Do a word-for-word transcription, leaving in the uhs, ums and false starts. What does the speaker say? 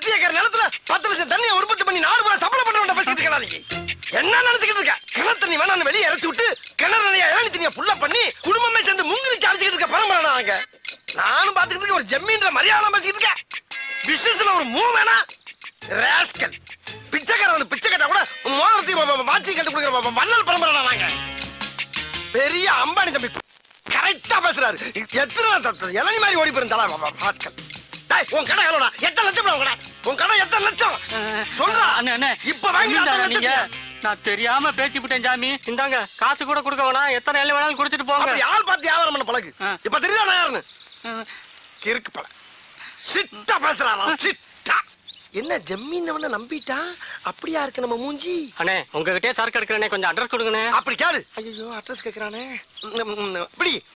பத்து ஏக்கர் நிலத்துல பத்து லட்சம் தண்ணியை உற்பத்தி பண்ணி நாடு பூரா சப்ளை பண்றவன் பேசிட்டு இருக்கா நீ? என்ன நினைச்சுக்கிட்டு இருக்க? கிணறு தண்ணி வேணான்னு வெளியே இறச்சி விட்டு கிணறு நிறைய இளநி தண்ணியை புள்ள பண்ணி குடும்பமே சேர்ந்து முங்கிலிச்சு அடிச்சுக்கிட்டு இருக்க பரம்பரை நாங்க. நானும் பாத்துக்கிட்டு ஒரு ஜம்மீன்ற மரியாதை பேசிக்கிட்டு இருக்கேன். பிசினஸ்ல ஒரு மூவ் வேணா ராஸ்கல் பிச்சைக்காரன் பிச்சை கட்டா கூட மோதிரத்தையும் வாட்சி கட்டு கொடுக்குற வள்ளல் பரம்பரை நாங்க. பெரிய அம்பானி தம்பி கரெக்டா பேசுறாரு. எத்தனை இளநி மாதிரி ஓடி போயிருந்தாலும் ராஸ்கல். உன் கடை எவ்வளோடா? எத்தனை லட்சம் உன் கடை? உன் கடை எத்தனை லட்சம் சொல்றா? இப்ப வாங்கி நான் தெரியாம பேச்சு விட்டேன் சாமி. இந்தாங்க காசு கூட கொடுக்க வேணாம், எத்தனை எல்லாம் வேணாலும் குடிச்சிட்டு போங்க. யார் பார்த்து வியாபாரம் பண்ண பழகு. இப்ப தெரியுதா நான் யாருன்னு? கிறுக்கு பழ சிட்டா பேசுறாரா? சிட்டா என்ன ஜம்மீன் நம்பிட்டா? அப்படியா இருக்கு நம்ம மூஞ்சி? அண்ணே உங்ககிட்டே சரக்கு எடுக்கிறேனே, கொஞ்சம் அட்ரஸ் கொடுங்கண்ணே. அப்படி கேளு. ஐயோ அட்ரஸ் கேட்கறானே. இப்படி